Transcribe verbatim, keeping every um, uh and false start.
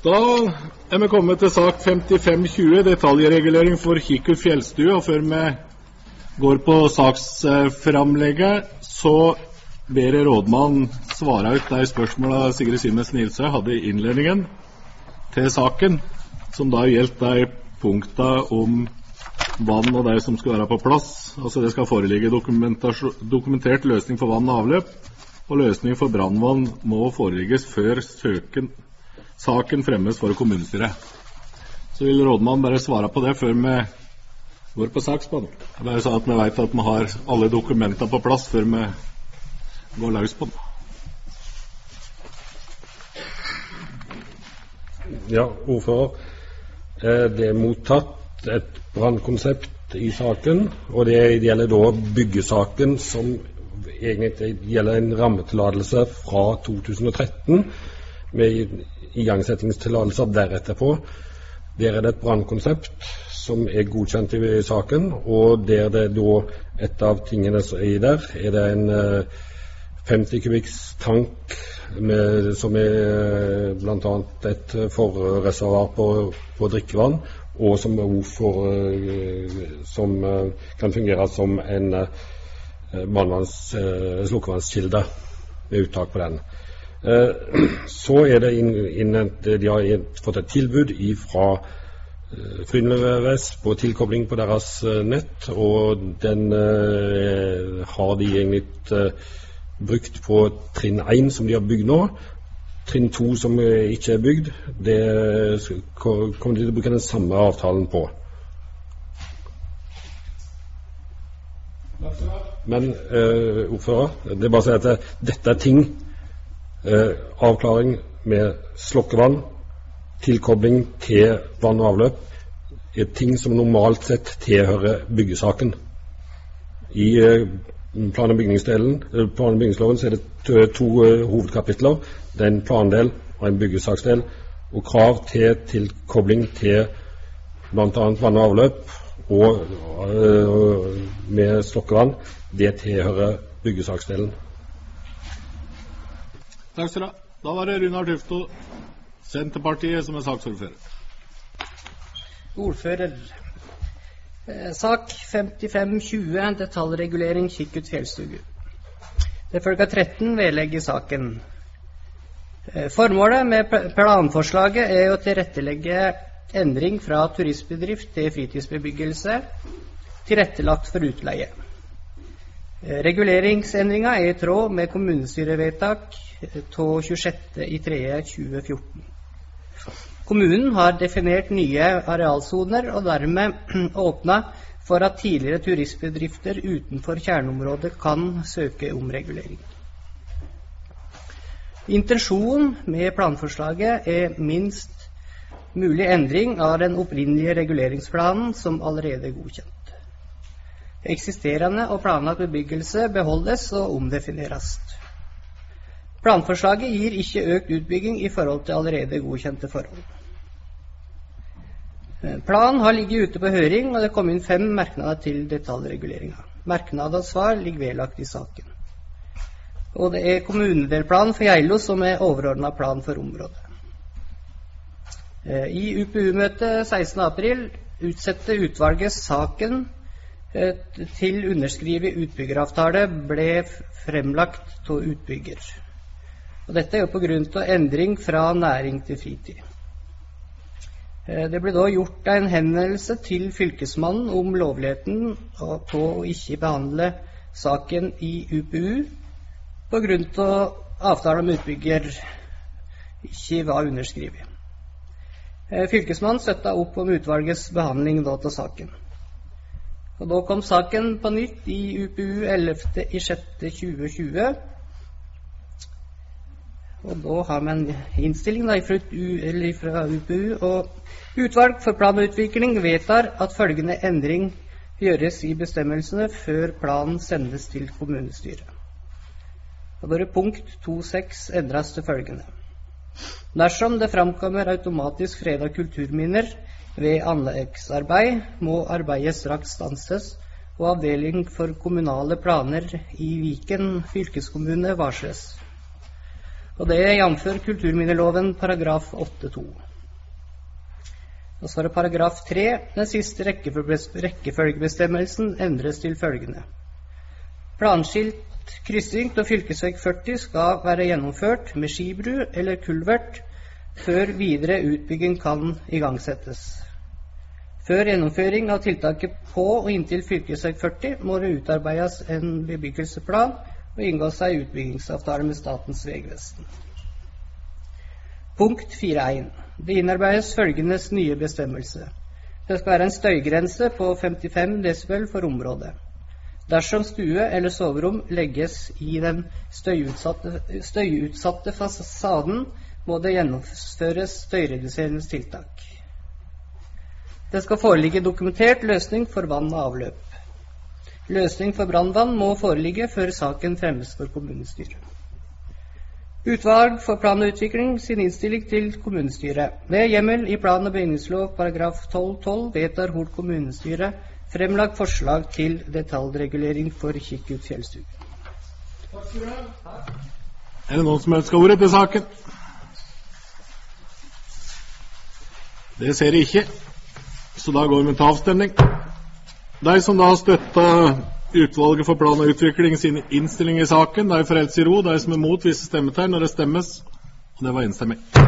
Da er vi kommet til sak femtifem tjue, detaljregulering for Kikkut fjellstue, og før vi går på saksframlegget, så ber jeg rådmann svare ut de spørsmålene Sigrid Siemens Nilsø hadde i innledningen til saken, som da gjeldt de punktene om vann og de som skal være på plass. Altså det skal foreligge dokumentert løsning for vann og avløp, og løsning for brannvann må foreligges før søken, saken fremmes for kommunestyret. Så vil rådmann bare svare på det før vi går på sakspann. Bare så at vi vet at vi har alle dokumenter på plass før vi går løs på den. Ja, ordfører. Det er mottatt et brannkonsept i saken, og det gjelder da byggesaken som egentlig gjelder en rammetilladelse fra to tusen og tretten med igangsettingstillatelser deretter på. Der er det et brannkonsept som er godkjent i saken, og der det da et av tingene som er der, er det en femti kubikks tank med, som er blant annet et forreservoar på, på drikkevann, og som, for, som kan fungere som en brannvanns, slukkevannskilde med uttak på den. Så er det innent, de har fått et tilbud fra Frynleves på tilkobling på deres nett, og den har de egentlig brukt på trinn én som de har bygd nå. Trinn to som ikke er bygd, det kommer de til å bruke den samme avtalen på. Men uh, ordfører, det er bare å si at dette er ting, uh, avklaring med slokkevann, tilkobling til vann og avløp, er ting som normalt sett tilhører byggesaken. I uh, plan- og bygningsdelen, plan- og bygningsloven, så er det to, to uh, hovedkapitler. Det er en plandel og en byggesaksdel, og krav til tilkobling til blant annet vann og avløp og øh, med slokkevann, det tilhører byggesaksdelen. Takk skal du ha. Da var det Runar Tufto, Senterpartiet, som er saksordfører. Ordfører. Eh, sak femtifem tjue, detaljregulering Kikkut fjellstue. Det følger tretten vedlegg i saken. Eh, formålet med planforslaget er å tilrettelegge endring fra turistbedrift til fritidsbebyggelse, tilrettelagt for utleie. Reguleringsendringen er i tråd med kommunestyrevedtak tjuesjette i tredje tjue fjorten. Kommunen har definert nye arealsoner og dermed åpnet for at tidligere turistbedrifter utenfor kjerneområdet kan søke om regulering. Intensjonen med planforslaget er minst mulig endring av den opprinnelige reguleringsplanen som allerede er godkjent. Eksisterende og planlagt bebyggelse beholdes og omdefineres. Planforslaget gir ikke økt utbygging i forhold til allerede godkjente forhold. Planen har ligget ute på høring, og det kom inn fem merknader til detaljreguleringen. Merknader og svar ligger vedlagt i saken. Og det er kommunedelplanen for Geilo som er overordnet plan for området. I U P U-møtet sekstende april utsette utvalget saken til underskrivet utbyggeravtale ble fremlagt av utbygger. Og dette er jo på grunn av endring fra næring til fritid. Det ble da gjort en henvendelse til fylkesmannen om lovligheten på å ikke behandle saken i U P U på grunn av avtalen med utbygger ikke var underskrivet. Fylkesmannen støttet opp om utvalgets behandling da til saken. Og da kom saken på nytt i U P U ellevte i sjette tjue tjue. Og da har man innstilling da fra, fra U P U, og utvalg for plan og utvikling vedtar at følgende endring gjøres i bestemmelsene før planen sendes til kommunestyret. Og da er punkt to seks endres til følgende. Dersom det framkommer automatisk fredet kulturminner ved anleggsarbeid, må arbeidet straks stanses, og avdeling for kommunale planer i Viken fylkeskommune varsles. Og det er jamfør kulturminneloven paragraf åtte to. Og så er det paragraf tre. Den siste rekkefølgebestemmelsen endres til følgende. Planskilt kryssing til fylkesveg førti skal være gjennomført med skibru eller kulvert før videre utbygging kan igangsettes. Før gjennomføring av tiltaket på og inntil fylkesveg førti må det utarbeides en bebyggelsesplan og inngås en utbyggingsavtale med Statens vegvesen. Punkt fire punkt én. Det innarbeides følgendes nye bestemmelse. Det skal være en støygrense på femtifem desibel for området. Dersom stue eller soverom legges i den støyutsatte, støyutsatte fasaden, må det gjennomføres støyreduserende tiltak. Det skal foreligge dokumentert løsning for vann og avløp. Løsning for brannvann må foreligge før saken fremmes for kommunestyret. Utvalg for plan og utvikling sin innstilling til kommunestyret. Ved hjemmel i plan- og bygningslov paragraf tolv tolv vedtar Hol kommunestyre fremlagt forslag til detaljregulering for Kikkut fjellstue. Er det noen som ønsker ordet til saken? Det ser jeg ikke, så da går vi til avstemning. De som da støtter utvalget for plan og utvikling sin innstilling i saken, de får helse i ro. De som er mot, viser stemmetegn når det stemmes, og det var enstemmig.